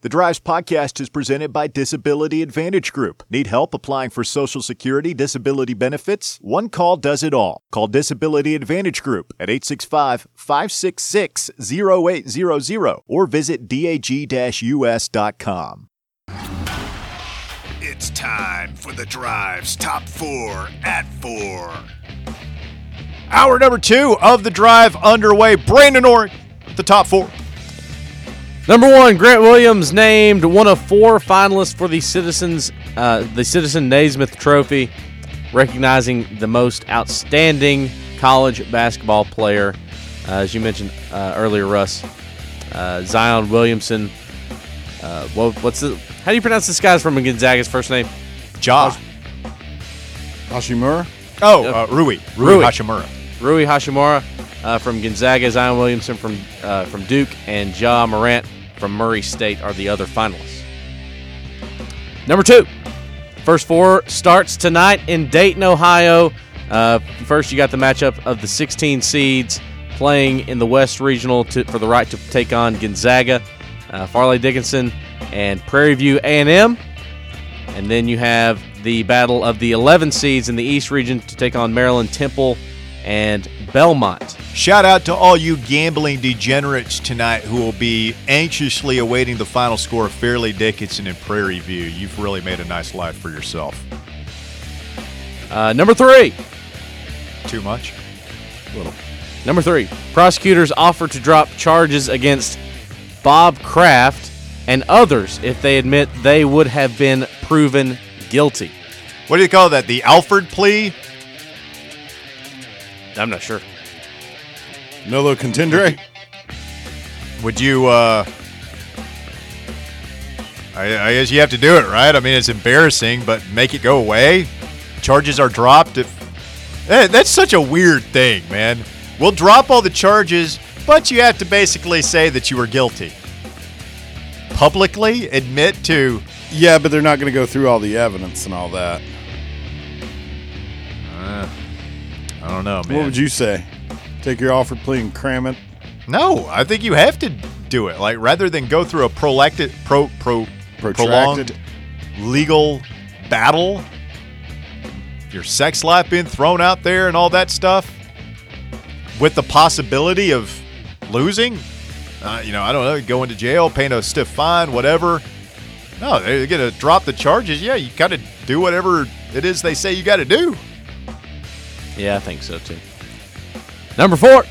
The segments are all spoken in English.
The Drives podcast is presented by Disability Advantage Group. Need help applying for Social Security disability benefits? One call does it all. Call Disability Advantage Group at 865-566-0800 or visit dag-us.com. It's time for The Drive's Top 4 at 4. Hour number 2 of The Drive underway. Brandon Orr, the top 4. Number 1, Grant Williams named one of 4 finalists for the Citizen Naismith Trophy, recognizing the most outstanding college basketball player. As you mentioned earlier, Russ, Zion Williamson. How do you pronounce this guy's from Gonzaga's first name? Hashimura? Rui Hachimura. Rui Hachimura from Gonzaga, Zion Williamson from Duke, and Ja Morant from Murray State are the other finalists. Number 2, first 4 starts tonight in Dayton, Ohio. First, you got the matchup of the 16 seeds playing in the West Regional for the right to take on Gonzaga, Farley Dickinson, and Prairie View A&M. And then you have the battle of the 11 seeds in the East Region to take on Maryland, Temple, and Belmont. Shout out to all you gambling degenerates tonight who will be anxiously awaiting the final score of Fairleigh Dickinson and Prairie View. You've really made a nice life for yourself. Number 3. Too much? A little. Number 3. Prosecutors offer to drop charges against Bob Kraft and others if they admit they would have been proven guilty. What do you call that? The Alford plea? I'm not sure. Nolo contendere? Would you, I guess you have to do it, right? I mean, it's embarrassing, but make it go away. Charges are dropped. That's such a weird thing, man. We'll drop all the charges, but you have to basically say that you were guilty. Publicly admit to... Yeah, but they're not going to go through all the evidence and all that. I don't know, man. What would you say? Take your Alford plea and cram it? No, I think you have to do it. Like, rather than go through a prolonged legal battle, your sex life being thrown out there and all that stuff, with the possibility of losing, I don't know, going to jail, paying a stiff fine, whatever. No, they're going to drop the charges. Yeah, you got to do whatever it is they say you got to do. Yeah, I think so, too. Number 4,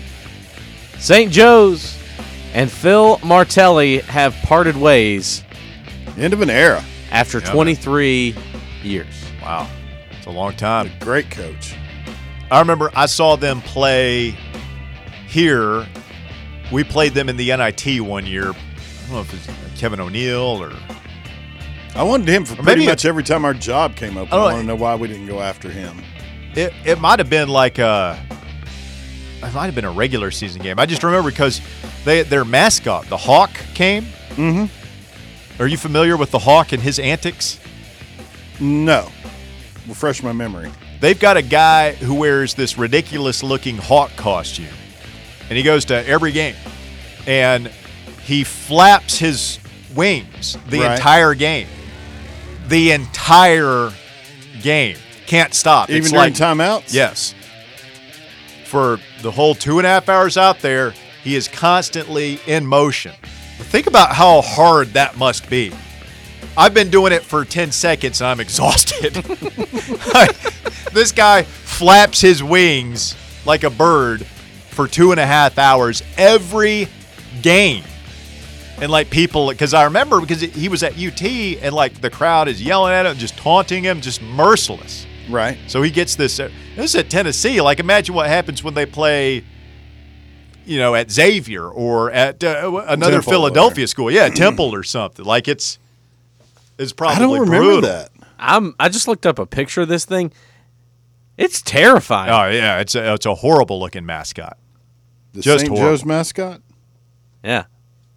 St. Joe's and Phil Martelli have parted ways. End of an era. After 23 years. Wow. It's a long time. A great coach. I remember I saw them play here. We played them in the NIT one year. I don't know if it's Kevin O'Neill or... I wanted him for pretty much every time our job came up. I want to know why we didn't go after him. It might have been like it might have been a regular season game. I just remember because their mascot, the Hawk, came. Mm-hmm. Are you familiar with the Hawk and his antics? No. Refresh my memory. They've got a guy who wears this ridiculous-looking Hawk costume, and he goes to every game, and he flaps his wings the entire game. The entire game. Can't stop. Even during timeouts? Yes. For the whole 2.5 hours out there, he is constantly in motion. Think about how hard that must be. I've been doing it for 10 seconds and I'm exhausted. This guy flaps his wings like a bird for 2.5 hours every game. And like people, because I remember because he was at UT and like the crowd is yelling at him, just taunting him, just merciless. Right. So he gets this. This is at Tennessee. Like, imagine what happens when they play, at Xavier or at another Temple Philadelphia school. Yeah, Temple or something. Like, it's probably I don't remember brutal. that. I just looked up a picture of this thing. It's terrifying. Oh yeah, it's a horrible looking mascot. The Just St. horrible. Joe's mascot? Yeah.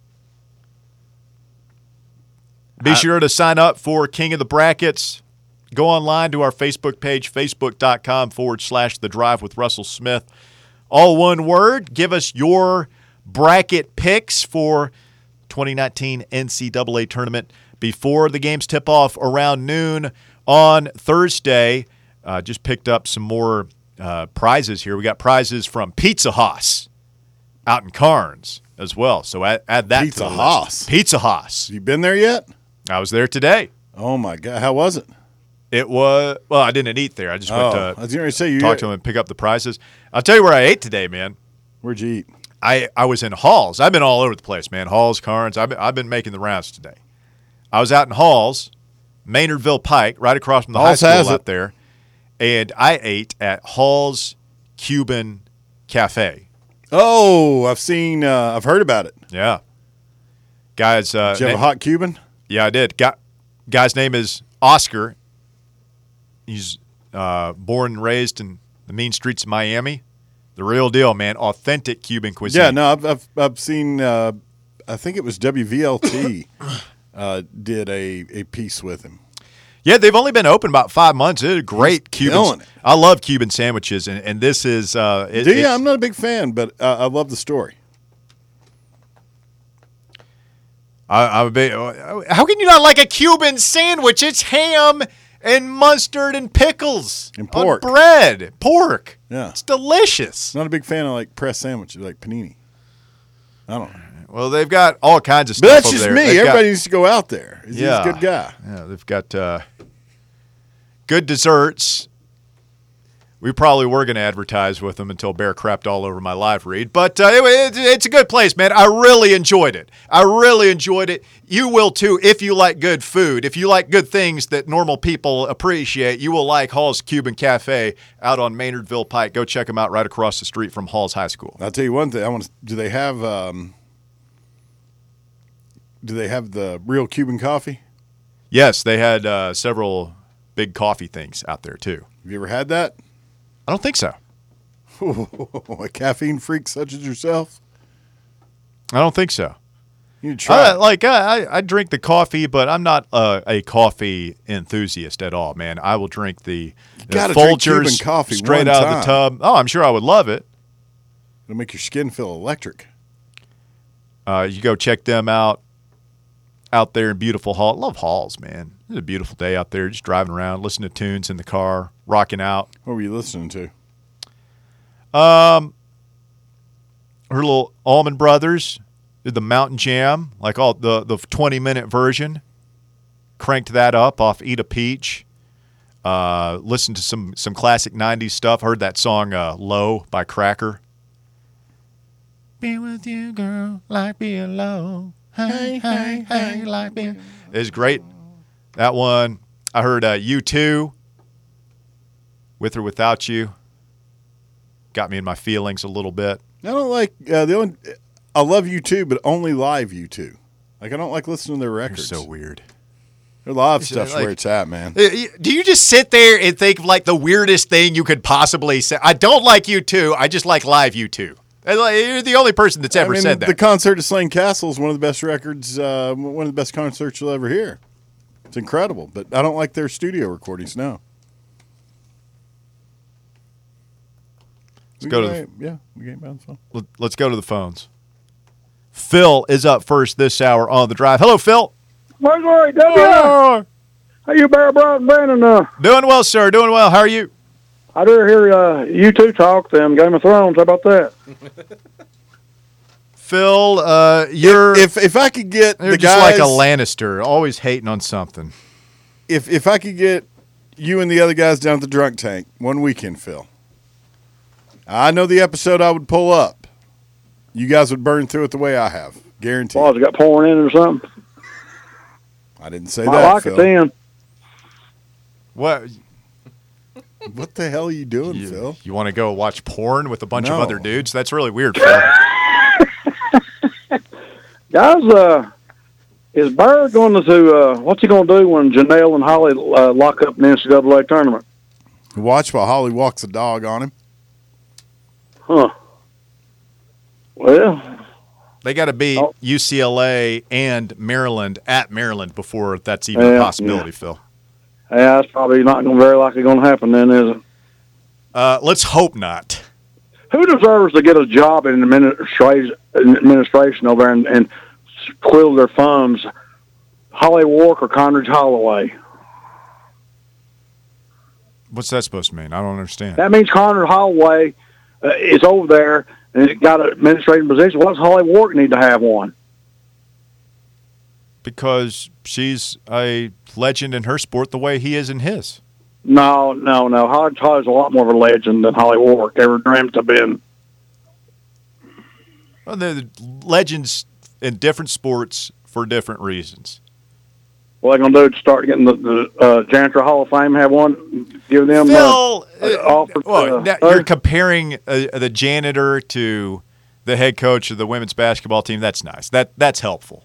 Be sure to sign up for King of the Brackets. Go online to our Facebook page, facebook.com/The Drive with Russell Smith. All one word. Give us your bracket picks for 2019 NCAA tournament before the games tip off around noon on Thursday. Just picked up some more prizes here. We got prizes from Pizza Haas out in Carnes as well. So add that Pizza to the Haas. list. Pizza Haas. You been there yet? I was there today. Oh, my God. How was it? It was – well, I didn't eat there. I just went I was going to say talk to them and pick up the prizes. I'll tell you where I ate today, man. Where'd you eat? I was in Halls. I've been all over the place, man. Halls, Carnes. I've been making the rounds today. I was out in Halls, Maynardville Pike, right across from the high school out there, and I ate at Halls Cuban Cafe. Oh, I've heard about it. Yeah. Guys. Did you have a hot Cuban? Yeah, I did. Guy's name is Oscar. He's born and raised in the mean streets of Miami. The real deal, man. Authentic Cuban cuisine. Yeah, no, I've seen. I think it was WVLT did a piece with him. Yeah, they've only been open about 5 months. It's great Cuban. It. I love Cuban sandwiches, and this is. I'm not a big fan, but I love the story. How can you not like a Cuban sandwich? It's ham and mustard and pickles and pork, on bread, pork. Yeah, it's delicious. Not a big fan of like pressed sandwiches, like panini. I don't know. Well, they've got all kinds of stuff. But that's over just there. me. Everybody needs to go out there. He's a good guy. Yeah, they've got good desserts. We probably were going to advertise with them until Bear crapped all over my live read. But it's a good place, man. I really enjoyed it. You will, too, if you like good food. If you like good things that normal people appreciate, you will like Hall's Cuban Cafe out on Maynardville Pike. Go check them out right across the street from Hall's High School. I'll tell you one thing. Do they have the real Cuban coffee? Yes, they had several big coffee things out there, too. Have you ever had that? I don't think so. A caffeine freak such as yourself? I don't think so. You try. I drink the coffee, but I'm not a coffee enthusiast at all, man. I will drink the Folgers coffee straight out of the tub. Oh, I'm sure I would love it. It'll make your skin feel electric. You go check them out there in beautiful Hall. Love Halls, man. It's a beautiful day out there, just driving around, listening to tunes in the car, rocking out. What were you listening to? Her little Allman Brothers did the Mountain Jam, like all the 20-minute version. Cranked that up off Eat a Peach. Listened to some classic 90s stuff. Heard that song Low by Cracker. Be with you, girl, like being low. Hey, hey, hey, like being. It's great. That one. I heard U2, With or Without You. Got me in my feelings a little bit. I don't like I love U2, but only live U2. Like I don't like listening to their records. You're so weird. There's a lot of stuff where it's at, man. Do you just sit there and think of like the weirdest thing you could possibly say? I don't like U2. I just like live U2. You're the only person that's ever said that. The concert at Slane Castle is one of the best records, one of the best concerts you'll ever hear. It's incredible, but I don't like their studio recordings now. Let's go to the phone. Let's go to the phones. Phil is up first this hour on the drive. Hello, Phil. Morning, W. How you, Bear, Brown, Brandon? Doing well, sir. Doing well. How are you? I do hear you two talk them Game of Thrones. How about that? Phil, you're if I could get you're the just guys like a Lannister, always hating on something. If I could get you and the other guys down at the drunk tank one weekend, Phil, I know the episode I would pull up. You guys would burn through it the way I have, guaranteed. Well, has it got pouring in it or something? I didn't say I that, like Phil. it then. What the hell are you doing, Phil? You want to go watch porn with a bunch of No. other dudes? That's really weird, Phil. Guys, is Bear going to what's he going to do when Janelle and Holly lock up in the NCAA tournament? Watch while Holly walks a dog on him. Huh. Well, they got to beat UCLA and Maryland at Maryland before that's even a possibility, Phil. Yeah, that's probably not very likely going to happen then, is it? Let's hope not. Who deserves to get a job in administration over there and twiddle their thumbs, Holly Wark or Conridge Holloway. What's that supposed to mean? I don't understand. That means Conridge Holloway is over there and it got an administrative position. Why does Holly Wark need to have one? Because she's a legend in her sport the way he is in his. No. Holly's a lot more of a legend than Holly Wark ever dreamt of being. Well, they're legends in different sports for different reasons. What they're going to do is start getting the Janitor Hall of Fame, have one, give them Phil, offer. Now you're comparing the janitor to the head coach of the women's basketball team. That's nice. That's helpful.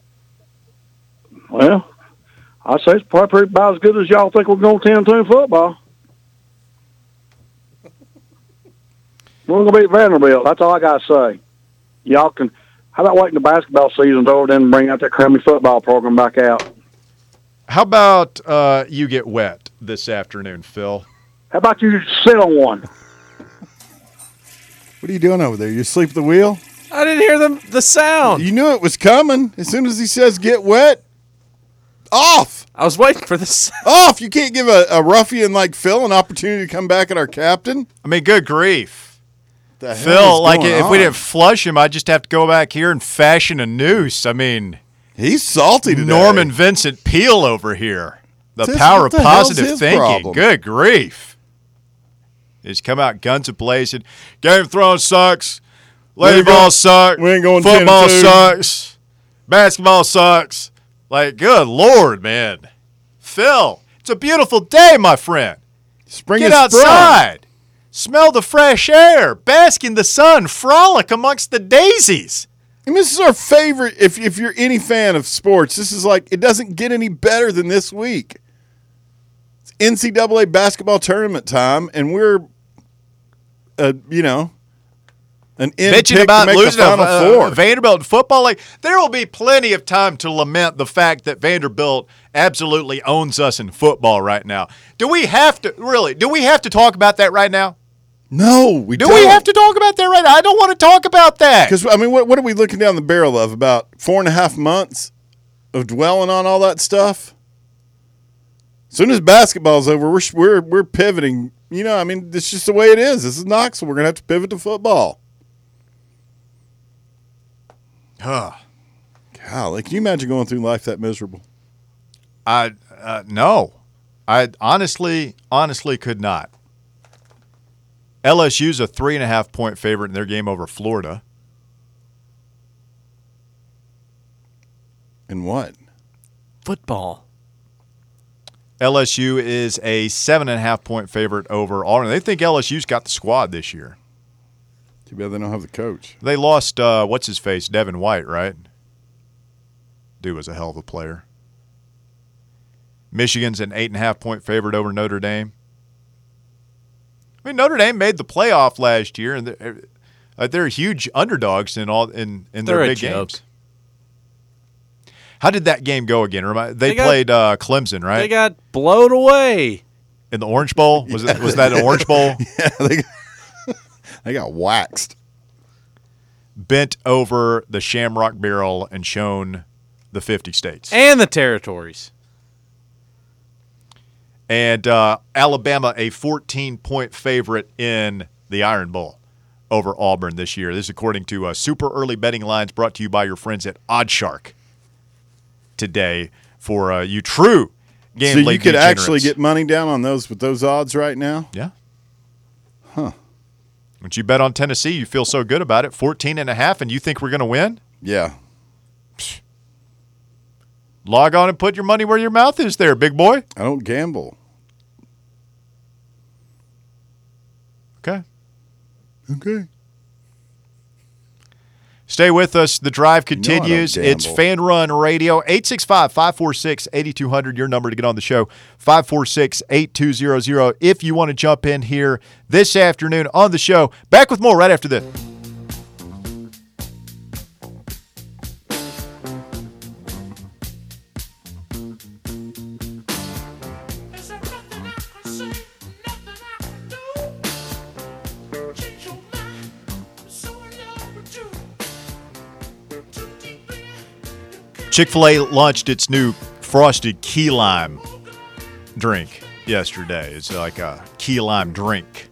Well, I'd say it's probably about as good as y'all think we're going to 10-2 football. We're going to beat Vanderbilt. That's all I got to say. Y'all can. How about waiting the basketball season's over, then bring out that crummy football program back out? How about you get wet this afternoon, Phil? How about you sit on one? What are you doing over there? You asleep at the wheel? I didn't hear the sound. You knew it was coming. As soon as he says get wet, off. I was waiting for this. Off. You can't give a ruffian like Phil an opportunity to come back at our captain. I mean, good grief. The hell Phil, is like going if we on? didn't flush him, I'd just have to go back here and fashion a noose. I mean, He's salty today. Norman Vincent Peale over here. The Says, power what of the hell's positive his thinking. problem? Good grief. He's come out guns a-blazing. Game of Thrones sucks. Lady ball sucks. we ain't going Football 10-2. sucks. Basketball sucks. Like, good Lord, man. Phil, it's a beautiful day, my friend. Spring Get is outside. Smell the fresh air. Bask in the sun. Frolic amongst the daisies. I mean, this is our favorite. If you're any fan of sports, this is like, it doesn't get any better than this week. It's NCAA basketball tournament time, and we're, an in Bitching pick about to make losing the Final Four. Vanderbilt in football. Like, there will be plenty of time to lament the fact that Vanderbilt absolutely owns us in football right now. Do we have to talk about that right now? No, we Do don't. we have to talk about that right now? I don't want to talk about that. Because, I mean, what are we looking down the barrel of? About 4.5 months of dwelling on all that stuff? As soon as basketball's over, we're pivoting. I mean, it's just the way it is. This is Knoxville. We're going to have to pivot to football. Golly, can you imagine going through life that miserable? No. I honestly could not. LSU's a 3.5-point favorite in their game over Florida. And what? Football. LSU is a 7.5-point favorite over Auburn. They think LSU's got the squad this year. Too bad they don't have the coach. They lost, what's-his-face, Devin White, right? Dude was a hell of a player. Michigan's an 8.5-point favorite over Notre Dame. I mean, Notre Dame made the playoff last year, and they're huge underdogs in their big games. How did that game go again? They played Clemson, right? They got blown away. In the Orange Bowl? Was that an Orange Bowl? Yeah, they got waxed. Bent over the Shamrock Barrel and shown the 50 states. And the territories. And Alabama, a 14-point favorite in the Iron Bowl over Auburn this year. This is according to Super Early Betting Lines, brought to you by your friends at OddsShark today for you true game So league you could degenerates. actually get money down on those with those odds right now? Yeah. Huh. Once you bet on Tennessee, you feel so good about it, 14.5, and you think we're going to win? Yeah. Log on and put your money where your mouth is there, big boy. I don't gamble. Okay. Okay. Stay with us. The drive I don't continues. It's gamble. Fan Run Radio, 865-546-8200, your number to get on the show, 546-8200. If you want to jump in here this afternoon on the show. Back with more right after this. Is there nothing I can say, nothing I can do? Change your mind, I'm so in love with you. Too deep in, Chick-fil-A launched its new frosted key lime drink yesterday. It's like a key lime drink.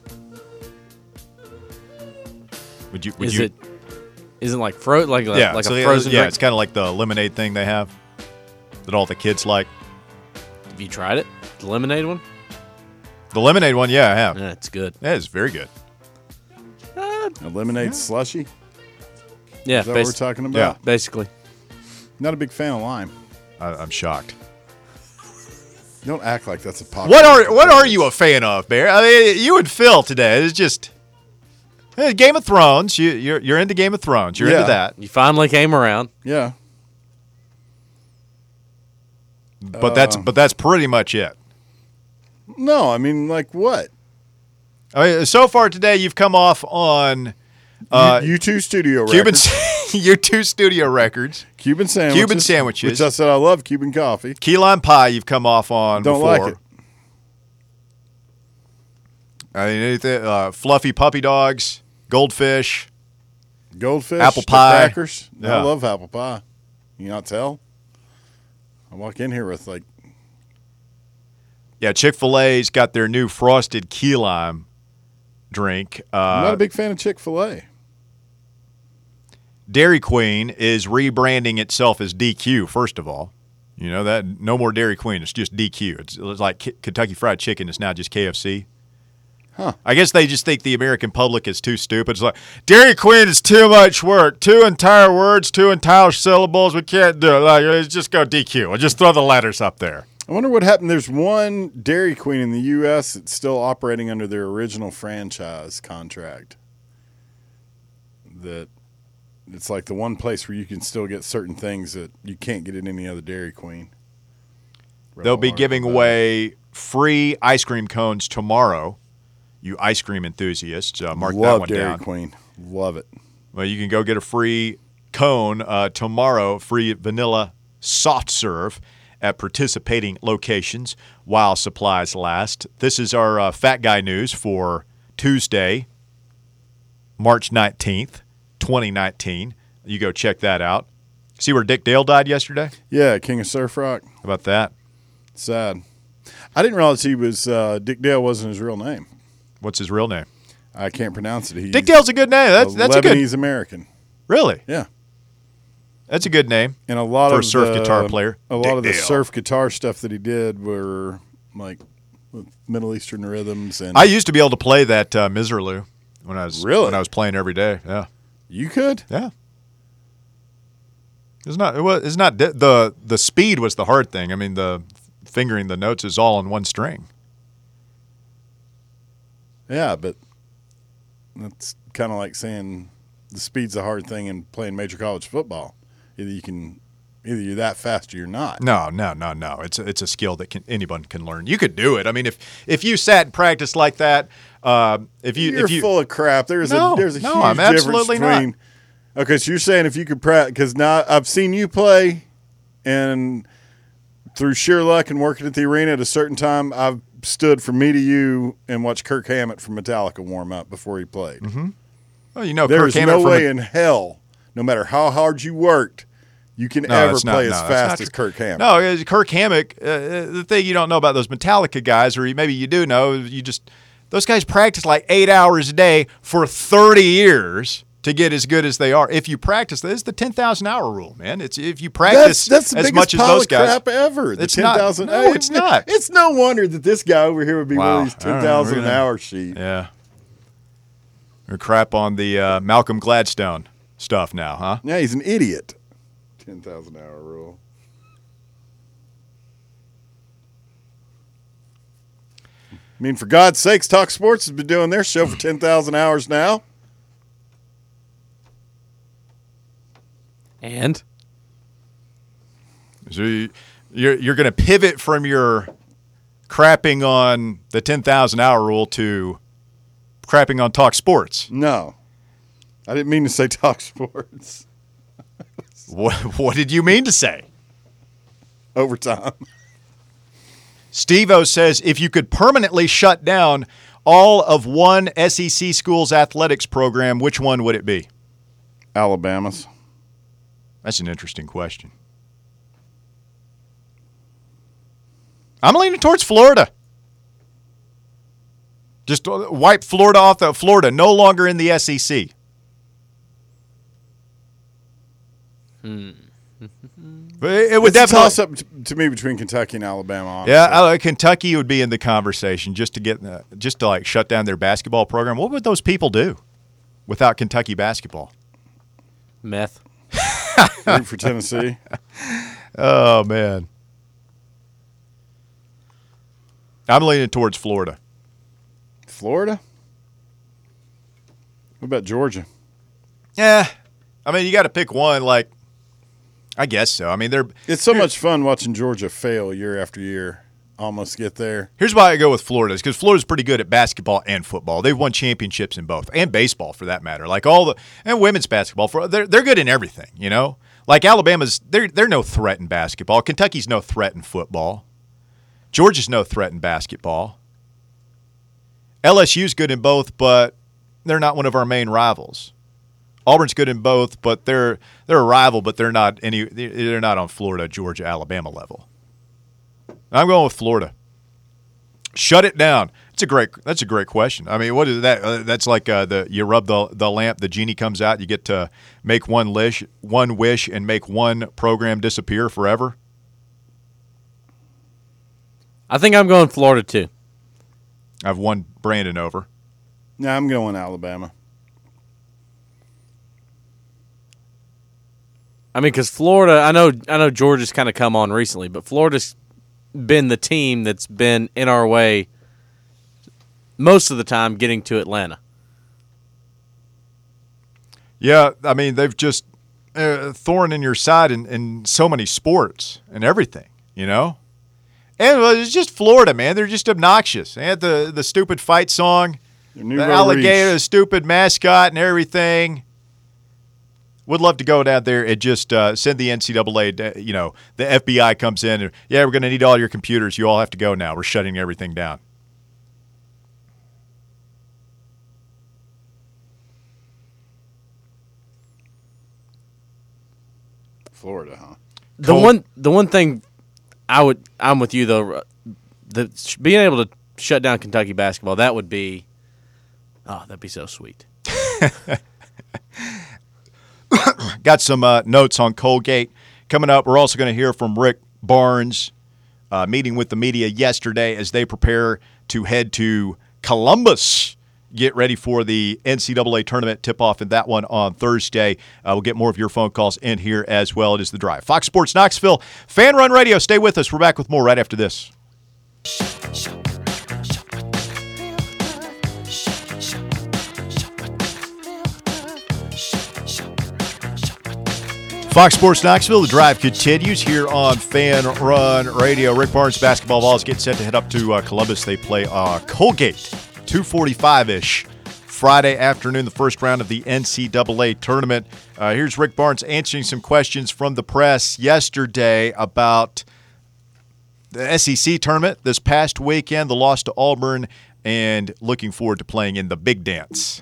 Would you? Isn't like a frozen drink? It's kind of like the lemonade thing they have that all the kids like. Have you tried it? The lemonade one? The lemonade one, yeah, I have. Yeah, it's good. Yeah, it's very good. A lemonade slushy? Yeah, Is that what we're talking about? Yeah. basically. Not a big fan of lime. I'm shocked. Don't act like that's a popular. What are you a fan of, Bear? I mean, you and Phil today. It's just Game of Thrones. You're into Game of Thrones. You're into that. You finally came around. Yeah. But that's pretty much it. No, I mean, like what? I mean, so far today, you've come off on U2 Studio Records. U2 Studio Records. Cuban sandwiches. Which I said I love Cuban coffee. Key lime pie. You've come off on. Don't before. like it. I mean, anything, fluffy puppy dogs, goldfish. Apple pie. Crackers. Yeah. I love apple pie. You not tell? I walk in here with like. Yeah, Chick-fil-A's got their new frosted key lime drink. I'm not a big fan of Chick-fil-A. Dairy Queen is rebranding itself as DQ, first of all. You know that no more Dairy Queen. It's just DQ. It's like Kentucky Fried Chicken. It's now just KFC. Huh. I guess they just think the American public is too stupid. It's like, Dairy Queen is too much work. 2 entire words, 2 entire syllables. We can't do it. Like, let's just go DQ. We'll just throw the letters up there. I wonder what happened. There's one Dairy Queen in the U.S. that's still operating under their original franchise contract. That it's like the one place where you can still get certain things that you can't get at any other Dairy Queen. They'll be giving away free ice cream cones tomorrow. You ice cream enthusiasts, mark that one Dairy down. Queen. Love it. Well, you can go get a free cone tomorrow, free vanilla soft serve at participating locations while supplies last. This is our Fat Guy News for Tuesday, March 19th, 2019. You go check that out. See where Dick Dale died yesterday? Yeah, King of Surf Rock. How about that? Sad. I didn't realize he was Dick Dale wasn't his real name. What's his real name? I can't pronounce it. He's Dick Dale's a good name. That's a good. Lebanese American. Really? Yeah. That's a good name. And a lot for of a surf guitar player. A lot Dick of the Dale. surf guitar stuff that he did were like with Middle Eastern rhythms. And I used to be able to play that Miserlou when I was Really? when I was playing every day. Yeah, you could. yeah. It's not. It's not the speed was the hard thing. I mean, the fingering the notes is all on one string. Yeah, but that's kind of like saying the speed's a hard thing in playing major college football. Either you're that fast or you're not. No. It's a skill that anyone can learn. You could do it. I mean, if you sat and practiced like that, You're full of crap. There's a huge I'm difference absolutely between. Okay, so you're saying if you could practice, because now I've seen you play, and through sheer luck and working at the arena at a certain time, I've stood from me to you and watched Kirk Hammett from Metallica warm up before he played. Mm-hmm. Well, you know, There Kirk is Hammett no from way in hell, no matter how hard you worked, you can ever it's not- play no, as that's fast not as true. Kirk Hammett. No, Kirk Hammett. The thing you don't know about those Metallica guys, or maybe you do know, those guys practice like 8 hours a day for 30 years to get as good as they are. If you practice, this is the 10,000 hour rule, man. It's if you practice That's the as biggest much as pile those of guys. crap ever. The It's not. 10,000. No, it's not. It's no wonder that this guy over here would be Wow. one of these All right, 10,000 we're an gonna- hour sheet. Yeah, or crap on the Malcolm Gladstone stuff now, huh? Yeah, he's an idiot. 10,000 hour rule. I mean, for God's sakes, Talk Sports has been doing their show for 10,000 hours now. And So you're going to pivot from your crapping on the 10,000 hour rule to crapping on Talk Sports. No. I didn't mean to say Talk Sports. What did you mean to say? Overtime. Steve-O says if you could permanently shut down all of one SEC school's athletics program, which one would it be? Alabama's. That's an interesting question. I'm leaning towards Florida. Just wipe Florida off the Florida, no longer in the SEC. But it would It's a definitely toss-up to me between Kentucky and Alabama, honestly. Yeah, Kentucky would be in the conversation just to like shut down their basketball program. What would those people do without Kentucky basketball? Meth. Root for Tennessee. Oh man, I'm leaning towards Florida. Florida? What about Georgia? Yeah, I mean you got to pick one. Like, I guess so. I mean It's so much fun watching Georgia fail year after year, almost get there. Here's why I go with Florida, because Florida's pretty good at basketball and football. They've won championships in both, and baseball for that matter. Like and women's basketball. They're good in everything, you know. Like Alabama's, they're no threat in basketball. Kentucky's no threat in football. Georgia's no threat in basketball. LSU's good in both, but they're not one of our main rivals. Auburn's good in both, but they're a rival, but they're not on Florida, Georgia, Alabama level. I'm going with Florida. Shut it down. That's a great question. I mean, what is that? That's like you rub the lamp, the genie comes out, you get to make one wish, and make one program disappear forever. I think I'm going Florida too. I've won Brandon over. No, I'm going Alabama. I mean, because Florida, I know Georgia's kind of come on recently, but Florida's been the team that's been in our way most of the time getting to Atlanta. Yeah, I mean, they've just thorn in your side in so many sports and everything, you know? And it's just Florida, man. They're just obnoxious. They had the stupid fight song, the alligator, the stupid mascot and everything. Would love to go down there and just send the NCAA, the FBI comes in and, yeah, we're going to need all your computers. You all have to go now. We're shutting everything down. Florida, huh? The one thing I'm with you though, being able to shut down Kentucky basketball, that'd be so sweet. Got some notes on Colgate coming up. We're also going to hear from Rick Barnes, meeting with the media yesterday as they prepare to head to Columbus. Get ready for the NCAA tournament tip-off in that one on Thursday. We'll get more of your phone calls in here as well. It is The Drive. Fox Sports Knoxville, Fan Run Radio. Stay with us. We're back with more right after this. Fox Sports Knoxville, The Drive continues here on Fan Run Radio. Rick Barnes basketball balls get set to head up to Columbus. They play Colgate, 2:45-ish Friday afternoon, the first round of the NCAA tournament. Here's Rick Barnes answering some questions from the press yesterday about the SEC tournament this past weekend, the loss to Auburn, and looking forward to playing in the Big Dance.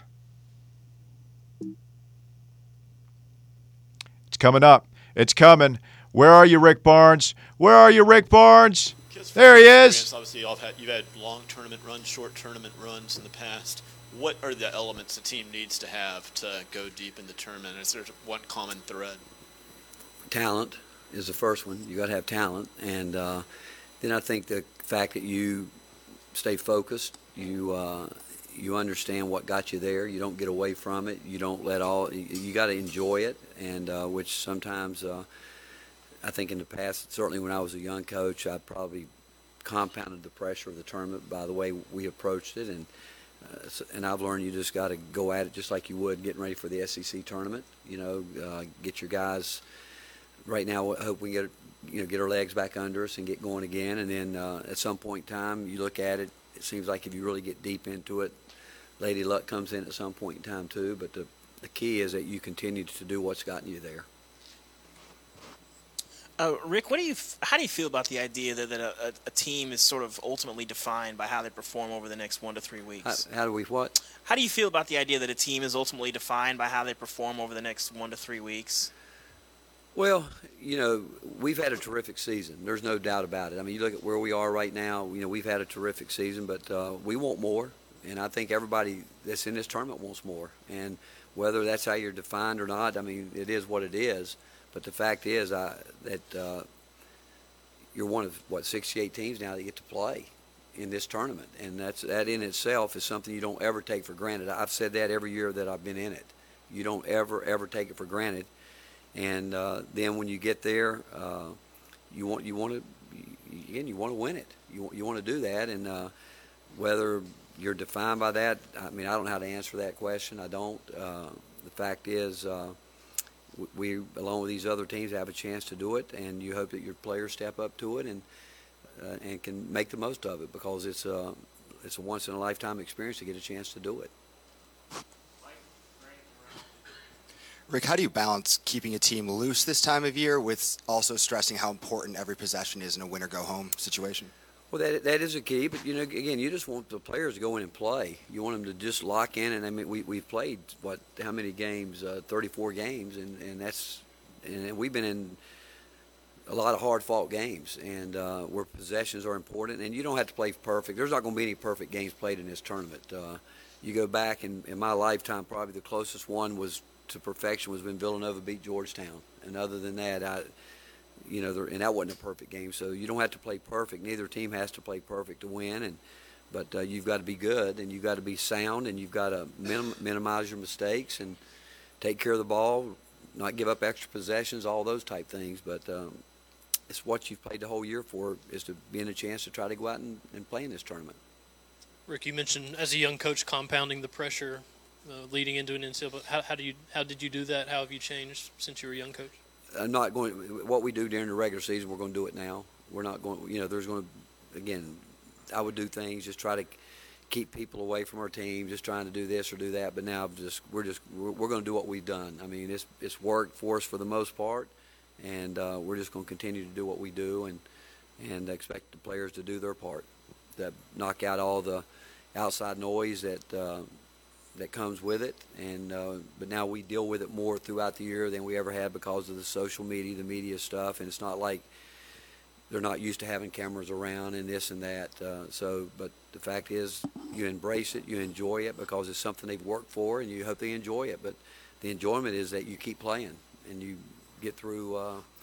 Coming up. It's coming. Where are you, Rick Barnes? Where are you, Rick Barnes? There he is. Obviously, you've had long tournament runs, short tournament runs in the past. What are the elements the team needs to have to go deep in the tournament? Is there one common thread? Talent is the first one. You got to have talent, and then I think the fact that you stay focused, you understand what got you there. You don't get away from it. You don't let all. You got to enjoy it, and which sometimes I think in the past, certainly when I was a young coach, I probably compounded the pressure of the tournament by the way we approached it, and I've learned you just got to go at it just like you would getting ready for the SEC tournament. Get your guys. Right now, I hope we get our legs back under us and get going again, and then at some point in time, you look at it. It seems like if you really get deep into it, Lady Luck comes in at some point in time too. But the key is that you continue to do what's gotten you there. Rick, how do you feel about the idea that a team is sort of ultimately defined by how they perform over the next 1 to 3 weeks? How do we what? How do you feel about the idea that a team is ultimately defined by how they perform over the next 1 to 3 weeks? Well, we've had a terrific season. There's no doubt about it. I mean, you look at where we are right now, we've had a terrific season, but we want more. And I think everybody that's in this tournament wants more. And whether that's how you're defined or not, I mean, it is what it is. But the fact is that you're one of, 68 teams now that get to play in this tournament. And that in itself is something you don't ever take for granted. I've said that every year that I've been in it. You don't ever take it for granted. And then when you get there, you want to win it. You want to do that, and whether you're defined by that, I mean, I don't know how to answer that question. I don't. The fact is, we, along with these other teams, have a chance to do it, and you hope that your players step up to it and can make the most of it, because it's a once in a lifetime experience to get a chance to do it. Rick, how do you balance keeping a team loose this time of year with also stressing how important every possession is in a win-or-go-home situation? Well, that is a key, but, again, you just want the players to go in and play. You want them to just lock in, and, I mean, we've played, how many games? 34 games, and we've been in a lot of hard-fought games, and where possessions are important, and you don't have to play perfect. There's not going to be any perfect games played in this tournament. You go back, in my lifetime, probably the closest one to perfection was when Villanova beat Georgetown, and other than that, and that wasn't a perfect game. So you don't have to play perfect. Neither team has to play perfect to win, but you've got to be good, and you've got to be sound, and you've got to minimize your mistakes and take care of the ball, not give up extra possessions, all those type things. But it's what you've played the whole year for, is to be in a chance to try to go out and play in this tournament. Rick, you mentioned as a young coach compounding the pressure leading into an NCAA, but how did you do that? How have you changed since you were a young coach? I'm not going. What we do during the regular season, we're going to do it now. We're not going. There's going to, again, I would do things, just try to keep people away from our team, just trying to do this or do that. But now we're going to do what we've done. I mean, it's worked for us for the most part, and we're just going to continue to do what we do and expect the players to do their part, that knock out all the outside noise that comes with it, but now we deal with it more throughout the year than we ever had because of the social media, the media stuff, and it's not like they're not used to having cameras around and this and that. But the fact is, you embrace it, you enjoy it because it's something they've worked for, and you hope they enjoy it. But the enjoyment is that you keep playing and you get through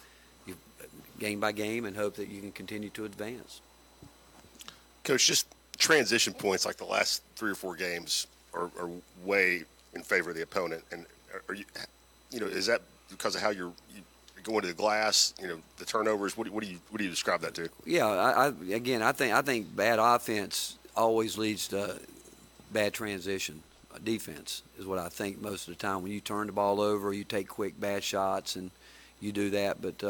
game by game and hope that you can continue to advance. Coach, just transition points like the last 3 or 4 games are way in favor of the opponent, and are you is that because of how you're going to the glass, the turnovers? What do you describe that to? Yeah, I think bad offense always leads to bad transition. Defense is what I think most of the time. When you turn the ball over, you take quick bad shots, and you do that, but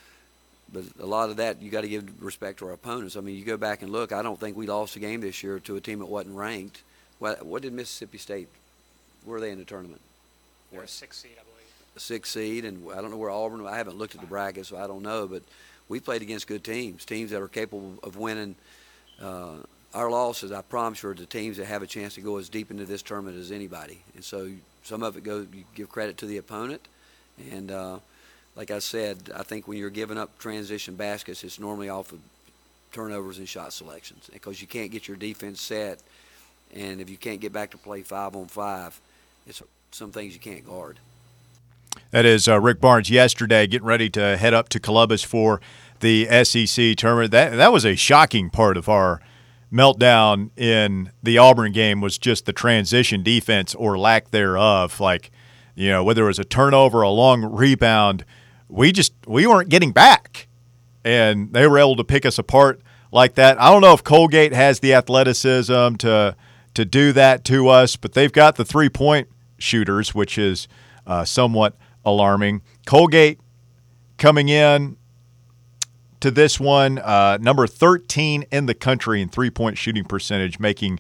a lot of that you got to give respect to our opponents. I mean, you go back and look. I don't think we lost a game this year to a team that wasn't ranked. What did Mississippi State? Where are they in the tournament? They're a 6th seed, I believe. A 6th seed, and I don't know where Auburn. I haven't looked at the bracket, so I don't know. But we played against good teams that are capable of winning. Our losses, I promise you, are the teams that have a chance to go as deep into this tournament as anybody. And so some of it you give credit to the opponent, and like I said, I think when you're giving up transition baskets, it's normally off of turnovers and shot selections because you can't get your defense set. And if you can't get back to play 5-on-5, it's some things you can't guard. That is Rick Barnes yesterday getting ready to head up to Columbus for the SEC tournament. That was a shocking part of our meltdown in the Auburn game, was just the transition defense or lack thereof. Like, whether it was a turnover, a long rebound, we weren't getting back. And they were able to pick us apart like that. I don't know if Colgate has the athleticism to do that to us, but they've got the 3-point shooters, which is somewhat alarming. Colgate coming in to this one, number 13 in the country in 3-point shooting percentage, making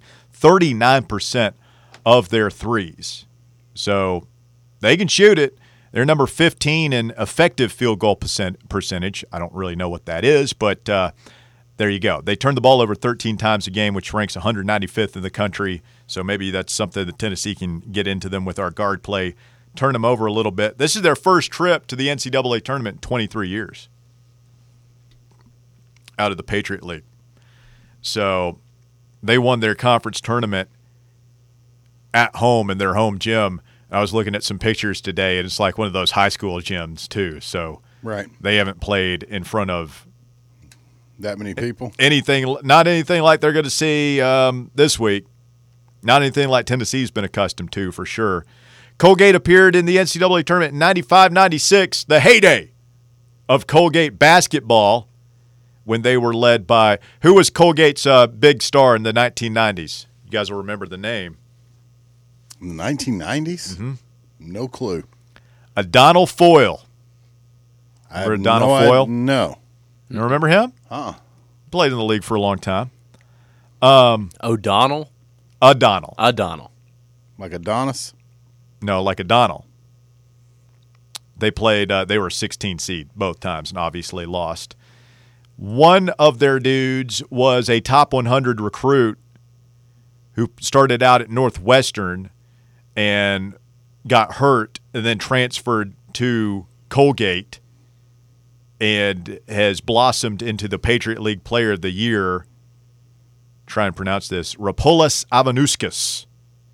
39% of their threes. So they can shoot it. They're number 15 in effective field goal percentage. I don't really know what that is, but there you go. They turn the ball over 13 times a game, which ranks 195th in the country. So maybe that's something that Tennessee can get into them with our guard play turn them over a little bit. This is their first trip to the NCAA tournament in 23 years out of the Patriot League. So they won their conference tournament at home in their home gym. I was looking at some pictures today, and it's like one of those high school gyms too. So right, they haven't played in front of that many people. Not anything like they're going to see this week. Not anything like Tennessee's been accustomed to, for sure. Colgate appeared in the NCAA tournament in 95-96, the heyday of Colgate basketball, when they were led by – who was Colgate's big star in the 1990s? You guys will remember the name. In the 1990s? Mm-hmm. No clue. Adonal Foyle. Remember Adonal Foyle? No. You remember him? Played in the league for a long time. O'Donnell? Adonal. Like Adonis? No, like Adonal. They played they were a 16 seed both times and obviously lost. One of their dudes was a top 100 recruit who started out at Northwestern and got hurt and then transferred to Colgate and has blossomed into the Patriot League Player of the Year. Try and pronounce this. Rapolas Avanuskis.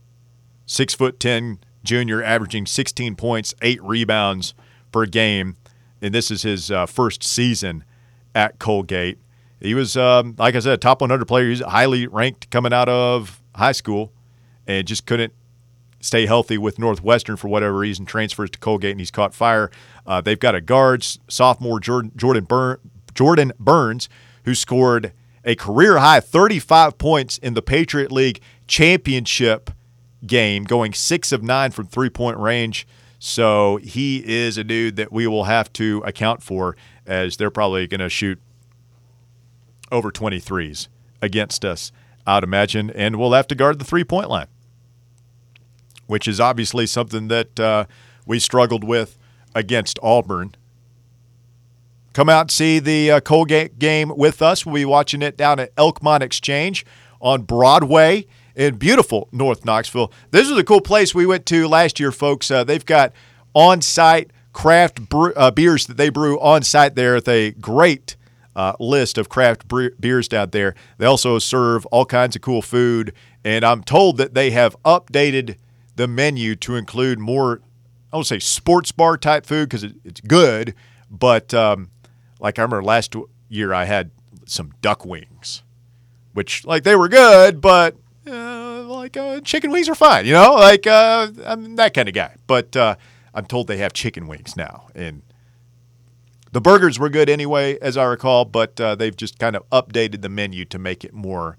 6'10" junior, averaging 16 points, 8 rebounds per game. And this is his first season at Colgate. He was, like I said, top 100 player. He's highly ranked coming out of high school and just couldn't stay healthy with Northwestern for whatever reason, transfers to Colgate, and he's caught fire. They've got a guard, sophomore Jordan Burns, who scored a career-high 35 points in the Patriot League championship game, going 6 of 9 from three-point range. So he is a dude that we will have to account for, as they're probably going to shoot over 23s against us, I'd imagine, and we'll have to guard the three-point line, which is obviously something that we struggled with against Auburn. Come out and see the Colgate game with us. We'll be watching it down at Elkmont Exchange on Broadway in beautiful North Knoxville. This is a cool place we went to last year, folks. They've got on-site craft beers that they brew on-site there with a great list of craft beers down there. They also serve all kinds of cool food, and I'm told that they have updated the menu to include more, I would say, sports bar type food because it's good, but like I remember last year I had some duck wings, which, like, they were good, but chicken wings are fine, I'm that kind of guy. But I'm told they have chicken wings now, and the burgers were good anyway, as I recall, but they've just kind of updated the menu to make it more,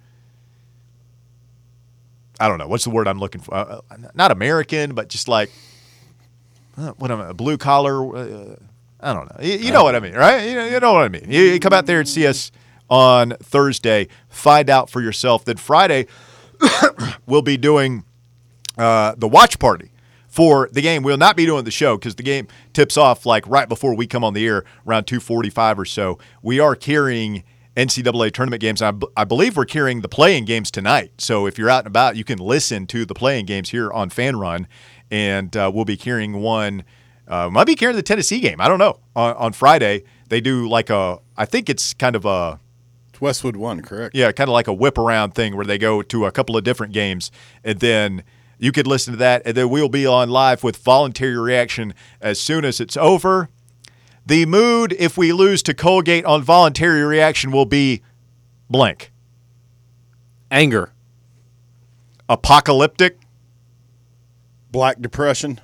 I don't know, what's the word I'm looking for? Not American, but just like, what am I, blue collar? I don't know. You know what I mean, right? You know what I mean. You come out there and see us on Thursday. Find out for yourself. Then Friday, we'll be doing the watch party for the game. We'll not be doing the show because the game tips off like right before we come on the air, around 2:45 or so. We are carrying NCAA tournament games. I believe we're carrying the playing games tonight. So if you're out and about, you can listen to the playing games here on Fan Run, and we'll be carrying one. Might be carrying the Tennessee game. I don't know. On Friday, they do like I think it's kind of a – It's Westwood 1, correct? Yeah, kind of like a whip-around thing where they go to a couple of different games, and then you could listen to that, and then we'll be on live with voluntary reaction as soon as it's over. The mood, if we lose to Colgate on voluntary reaction, will be blank. Anger. Apocalyptic. Black depression.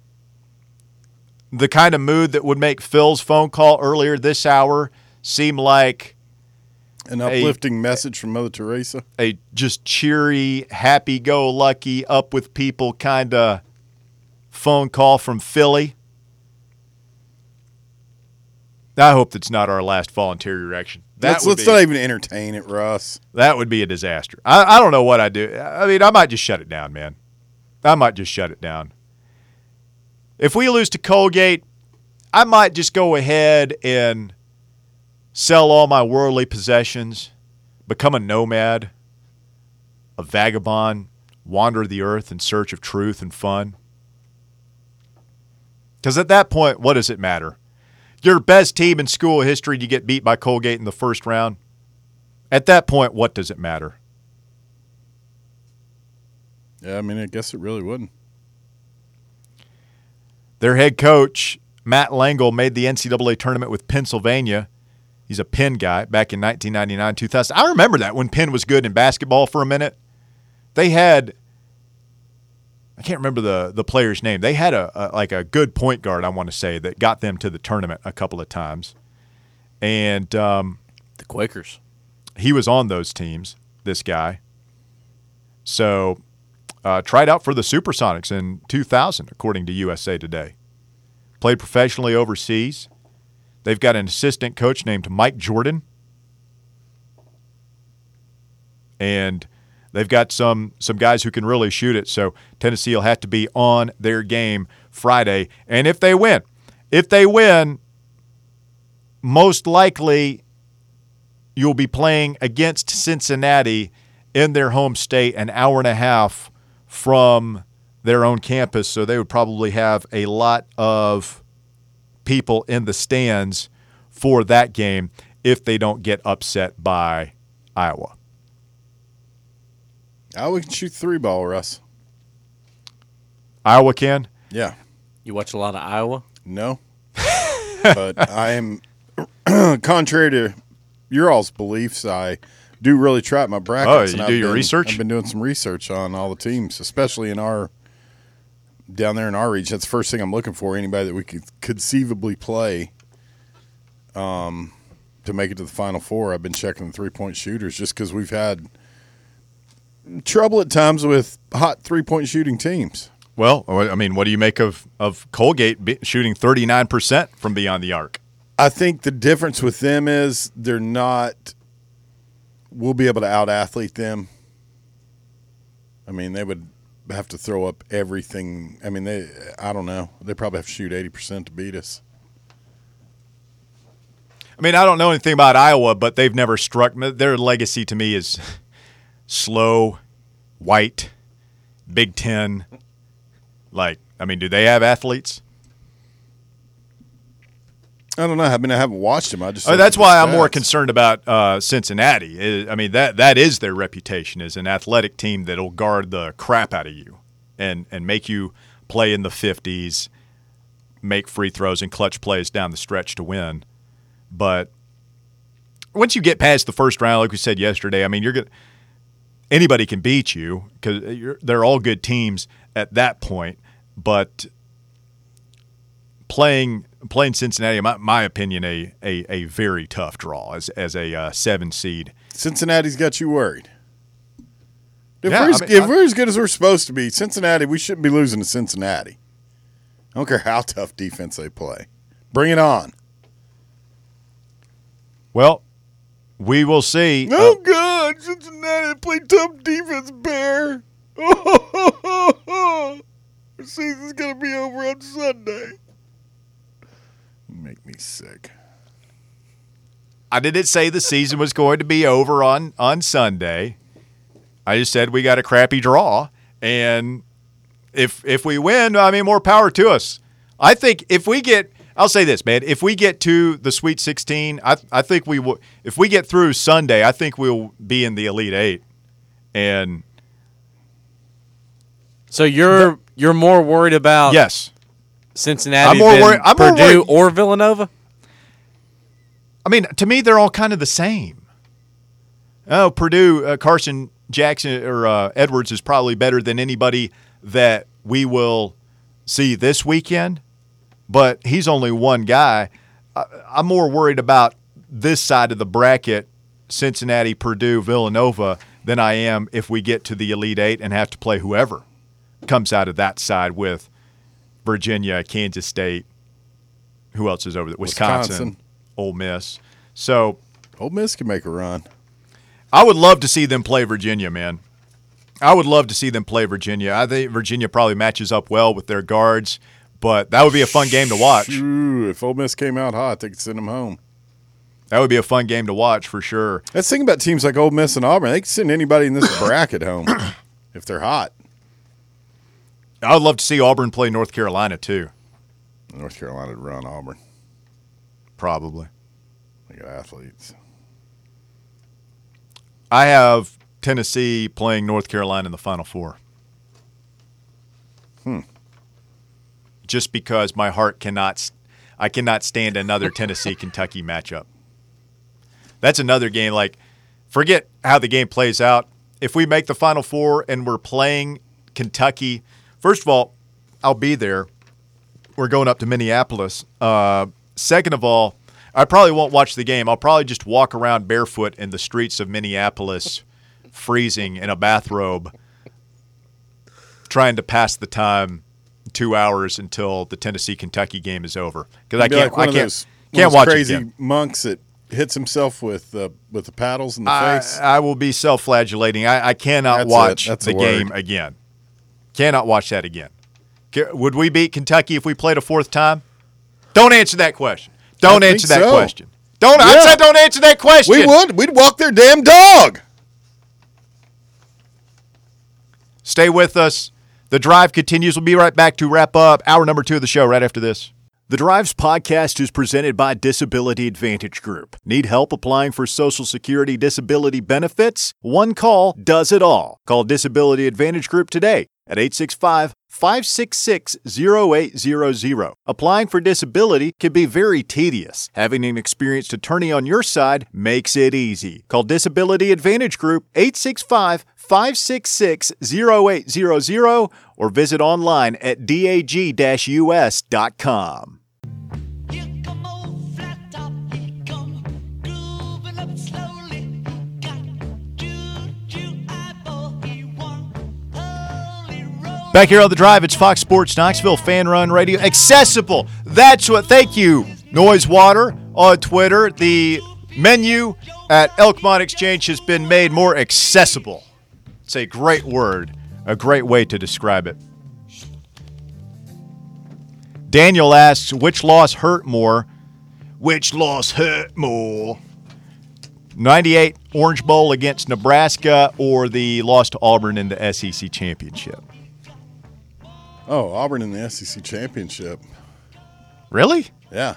The kind of mood that would make Phil's phone call earlier this hour seem like an uplifting message from Mother Teresa. A just cheery, happy-go-lucky, up with people kind of phone call from Philly. I hope that's not our last voluntary reaction. Let's not even entertain it, Russ. That would be a disaster. I don't know what I'd do. I mean, I might just shut it down, man. I might just shut it down. If we lose to Colgate, I might just go ahead and sell all my worldly possessions, become a nomad, a vagabond, wander the earth in search of truth and fun. Because at that point, what does it matter? Your best team in school history, you get beat by Colgate in the first round. At that point, what does it matter? Yeah, I mean, I guess it really wouldn't. Their head coach, Matt Langle, made the NCAA tournament with Pennsylvania. He's a Penn guy back in 1999, 2000. I remember that when Penn was good in basketball for a minute. They had, I can't remember the player's name. They had a good point guard, I want to say, that got them to the tournament a couple of times. And the Quakers. He was on those teams, this guy. So tried out for the Supersonics in 2000, according to USA Today. Played professionally overseas. They've got an assistant coach named Mike Jordan. And they've got some guys who can really shoot it. So Tennessee will have to be on their game Friday. And if they win, most likely you'll be playing against Cincinnati in their home state, an hour and a half from their own campus. So they would probably have a lot of people in the stands for that game if they don't get upset by Iowa. Iowa can shoot 3-ball, Russ. Iowa can? Yeah. You watch a lot of Iowa? No. But I am, contrary to your all's beliefs, I do really track my brackets. Oh, you do your research? I've been doing some research on all the teams, especially down there in our region. That's the first thing I'm looking for, anybody that we could conceivably play to make it to the Final Four. I've been checking the three-point shooters just because we've had trouble at times with hot three-point shooting teams. Well, I mean, what do you make of Colgate shooting 39% from beyond the arc? I think the difference with them is we'll be able to out-athlete them. I mean, they would have to throw up everything. I mean, I don't know. They probably have to shoot 80% to beat us. I mean, I don't know anything about Iowa, but they've never struck me. Their legacy to me is slow, white, Big Ten. Do they have athletes? I don't know. I mean, I haven't watched them. That's why I'm more concerned about Cincinnati. I mean, that is their reputation, as an athletic team that'll guard the crap out of you and make you play in the 50s, make free throws and clutch plays down the stretch to win. But once you get past the first round, like we said yesterday, I mean, anybody can beat you because they're all good teams at that point. But playing Cincinnati, in my opinion, a very tough draw as a 7 seed. Cincinnati's got you worried. If Yeah, we're as good as we're supposed to be, Cincinnati, we shouldn't be losing to Cincinnati. I don't care how tough defense they play. Bring it on. Well, we will see. Oh, God, Cincinnati play tough defense, Bear. Our season's going to be over on Sunday. You make me sick. I didn't say the season was going to be over on Sunday. I just said we got a crappy draw. And if we win, I mean, more power to us. I think if we get – I'll say this, man. If we get to the Sweet 16, I think we will – if we get through Sunday, I think we'll be in the Elite Eight. And – So you're more worried about Cincinnati than Purdue or Villanova? I mean, to me, they're all kind of the same. Oh, Purdue, Carson Jackson or Edwards is probably better than anybody that we will see this weekend, but he's only one guy. I'm more worried about this side of the bracket, Cincinnati, Purdue, Villanova, than I am if we get to the Elite Eight and have to play whoever comes out of that side with Virginia, Kansas State. Who else is over there? Wisconsin. Ole Miss. So Ole Miss can make a run. I would love to see them play Virginia, man. I would love to see them play Virginia. I think Virginia probably matches up well with their guards, but that would be a fun game to watch. Ooh, if Ole Miss came out hot, they could send them home. That would be a fun game to watch for sure. That's the thing about teams like Ole Miss and Auburn. They can send anybody in this bracket home if they're hot. I would love to see Auburn play North Carolina too. North Carolina would run Auburn. Probably. They got athletes. I have Tennessee playing North Carolina in the Final Four. Just because my heart I cannot stand another Tennessee-Kentucky matchup. That's another game, like, forget how the game plays out. If we make the Final Four and we're playing Kentucky, first of all, I'll be there. We're going up to Minneapolis. Second of all, I probably won't watch the game. I'll probably just walk around barefoot in the streets of Minneapolis, freezing in a bathrobe, trying to pass the time 2 hours until the Tennessee-Kentucky game is over. Because I can't watch crazy it again. monks that hits himself with the paddles in the face. I will be self-flagellating. I cannot watch the game again. Cannot watch that again. Would we beat Kentucky if we played a fourth time? Don't answer that question. Don't answer that question. I said don't answer that question. We would. We'd walk their damn dog. Stay with us. The Drive continues. We'll be right back to wrap up hour number 2 of the show right after this. The Drives podcast is presented by Disability Advantage Group. Need help applying for Social Security disability benefits? One call does it all. Call Disability Advantage Group today at 865-566-0800. Applying for disability can be very tedious. Having an experienced attorney on your side makes it easy. Call Disability Advantage Group 865-566-0800 or visit online at dag-us.com. Back here on The Drive, it's Fox Sports Knoxville Fan Run Radio. Accessible. That's what. Thank you, Noise Water on Twitter. The menu at Elkmont Exchange has been made more accessible. It's a great word, a great way to describe it. Daniel asks, which loss hurt more? Which loss hurt more? 98 Orange Bowl against Nebraska or the loss to Auburn in the SEC Championship? Oh, Auburn in the SEC Championship. Really? Yeah.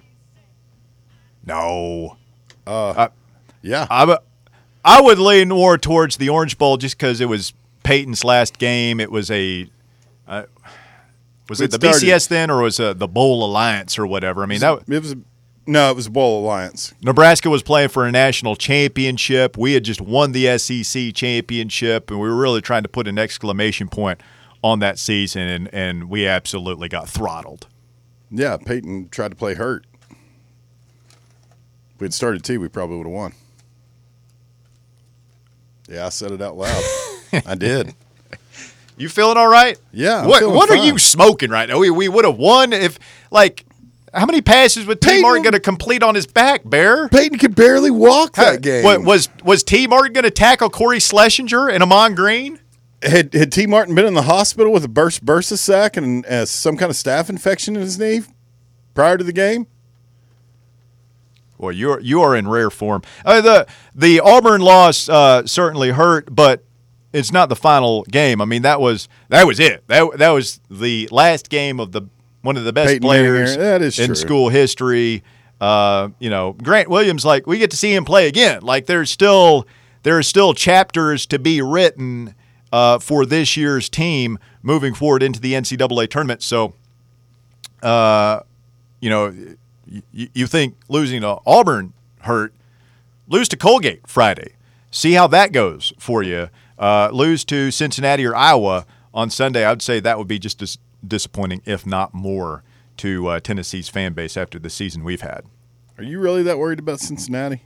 No. Yeah. I would lean more towards the Orange Bowl just because it was Peyton's last game. It was a was it the BCS then, or was it the Bowl Alliance or whatever? I mean, it was the Bowl Alliance. Nebraska was playing for a national championship. We had just won the SEC championship, and we were really trying to put an exclamation point on that season, and we absolutely got throttled. Yeah, Peyton tried to play hurt. If we had started T, we probably would have won. Yeah, I said it out loud. I did. You feeling all right? Yeah. What are you smoking right now? We would have won if, like, how many passes was T. Martin going to complete on his back, Bear? Peyton could barely walk that game. Was T. Martin going to tackle Corey Schlesinger and Amon Green? Had T. Martin been in the hospital with a bursa sac and some kind of staph infection in his knee prior to the game? Well, you are in rare form. The Auburn loss certainly hurt, but it's not the final game. I mean, that was it. That was the last game of one of the best Peyton players in true. School history. Grant Williams, like, we get to see him play again. Like, there are still chapters to be written for this year's team moving forward into the NCAA tournament. So, you think losing to Auburn hurt? Lose to Colgate Friday. See how that goes for you. Lose to Cincinnati or Iowa on Sunday. I would say that would be just as disappointing, if not more, to Tennessee's fan base after the season we've had. Are you really that worried about Cincinnati?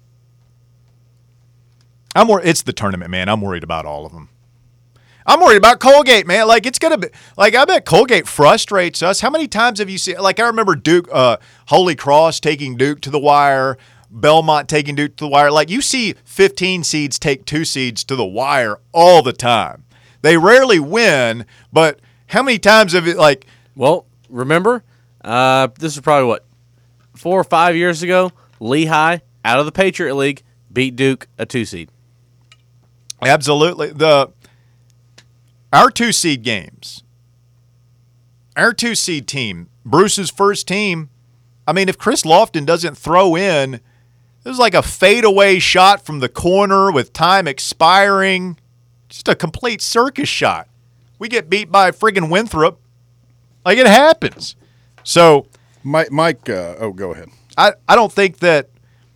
It's the tournament, man. I'm worried about all of them. I'm worried about Colgate, man. Like, it's gonna be like, I bet Colgate frustrates us. How many times have you seen? Like, I remember Duke, Holy Cross taking Duke to the wire, Belmont taking Duke to the wire. Like, you see 15 seeds take 2 seeds to the wire all the time. They rarely win, but how many times have it, like? Well, remember, this is probably what, 4 or 5 years ago. Lehigh out of the Patriot League beat Duke, a 2 seed. Absolutely. Our 2 seed games, our 2 seed team Bruce's first team, I mean, if Chris Lofton doesn't throw in, it was like a fadeaway shot from the corner with time expiring. Just a complete circus shot. We get beat by friggin' Winthrop. Like, it happens. So, Mike, go ahead. I don't think that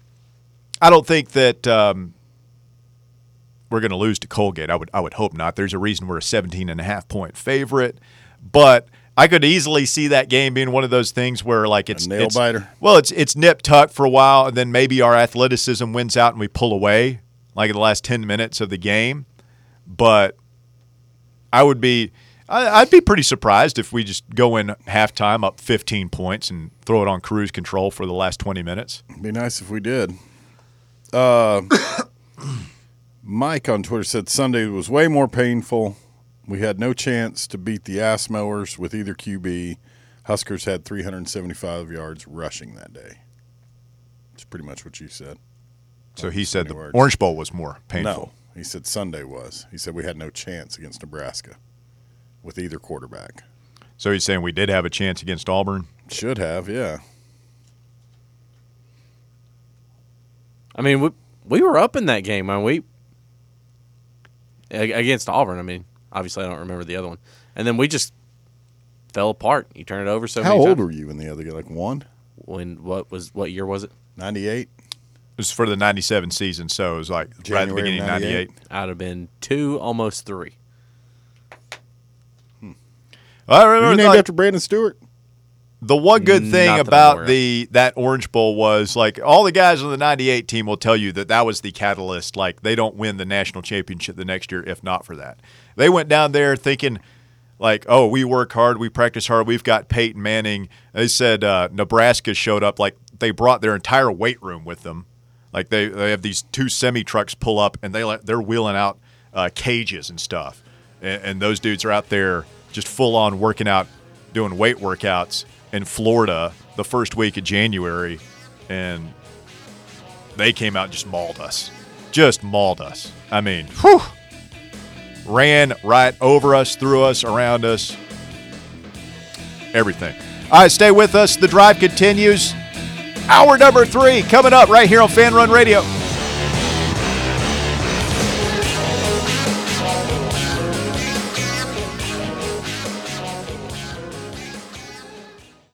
we're going to lose to Colgate. I would hope not. There's a reason we're a 17.5-point favorite, but I could easily see that game being one of those things where like it's a nail biter. Well, it's nip tuck for a while, and then maybe our athleticism wins out and we pull away like in the last 10 minutes of the game. But I'd be pretty surprised if we just go in halftime up 15 points and throw it on cruise control for the last 20 minutes. It'd be nice if we did. Mike on Twitter said Sunday was way more painful. We had no chance to beat the ass mowers with either QB. Huskers had 375 yards rushing that day. That's pretty much what you said. So he said the Orange Bowl was more painful. No, he said Sunday was. He said we had no chance against Nebraska with either quarterback. So he's saying we did have a chance against Auburn? Should have, yeah. I mean, we were up in that game, man. We against Auburn. I mean, obviously I don't remember the other one. And then we just fell apart. You turn it over so many times. How old were you in the other game? Like one? What year was it? 98. It was for the 97 season, so it was like right at the beginning of 98. I'd have been 2, almost 3. I remember were you named after Brandon Stewart? The one good thing about that Orange Bowl was, like, all the guys on the 98 team will tell you that was the catalyst. Like, they don't win the national championship the next year if not for that. They went down there thinking, like, oh, we work hard, we practice hard, we've got Peyton Manning. They said Nebraska showed up, like, they brought their entire weight room with them. Like, they have these 2 semi-trucks pull up, and they're wheeling out cages and stuff. And those dudes are out there just full-on working out, doing weight workouts in Florida the first week of January, and they came out and just mauled us. Just mauled us. I mean, whew. Ran right over us, through us, around us. Everything. All right, stay with us. The drive continues. Hour number 3 coming up right here on Fan Run Radio.